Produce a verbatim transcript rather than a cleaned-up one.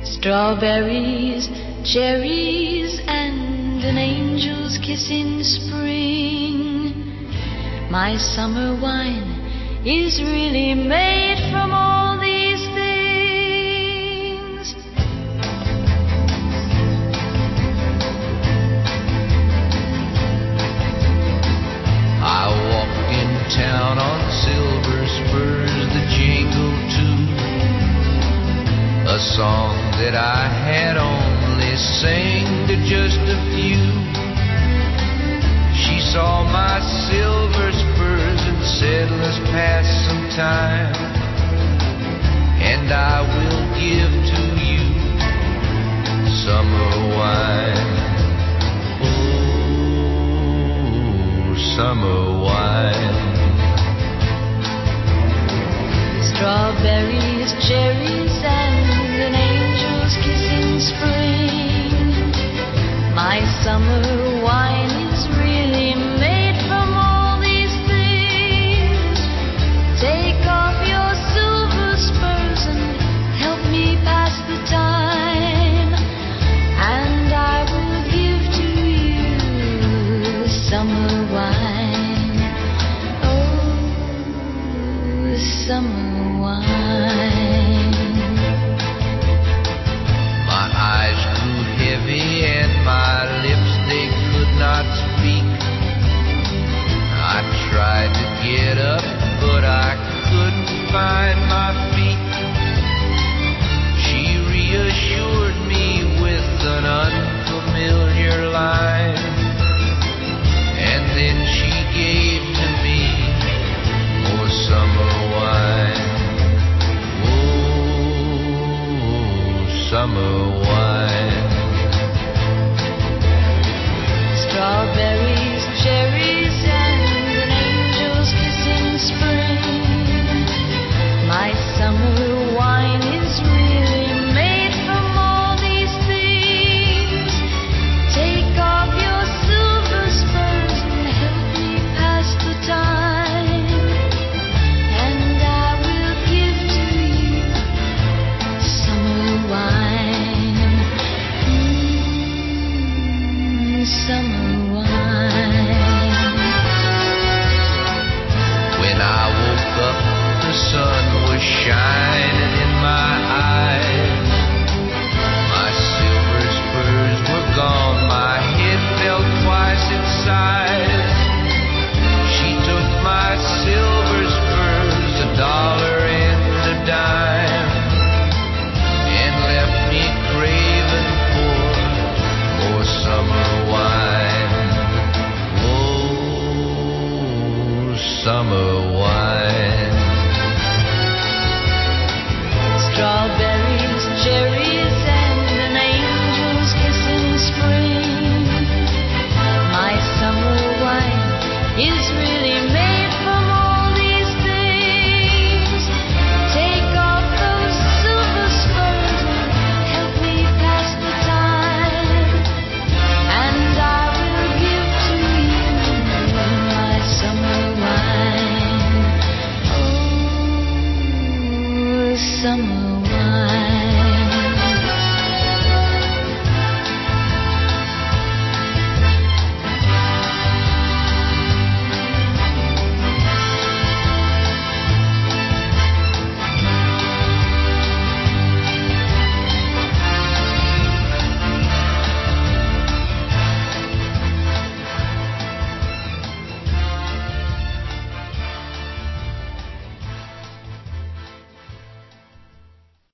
Strawberries, cherries, and an angel's kiss in spring. My summer wine is really made from all these things. I walked in town on silver spurs that jingle too, a song that I had only sang to just a few. She saw my silver spurs and said, let's pass some time, and I will give to you summer wine. Oh, summer wine. Strawberries, cherries, and an angel's kiss in spring. My summer wine is really made from all these things. Take off your silver spurs and help me pass the time, and I will give to you summer wine. Oh, summer wine. My eyes grew heavy and my lips, they could not speak. I tried to get up, but I couldn't find my feet. She reassured me with an unfamiliar line, and then she gave to me more summer wine. Oh, summer wine.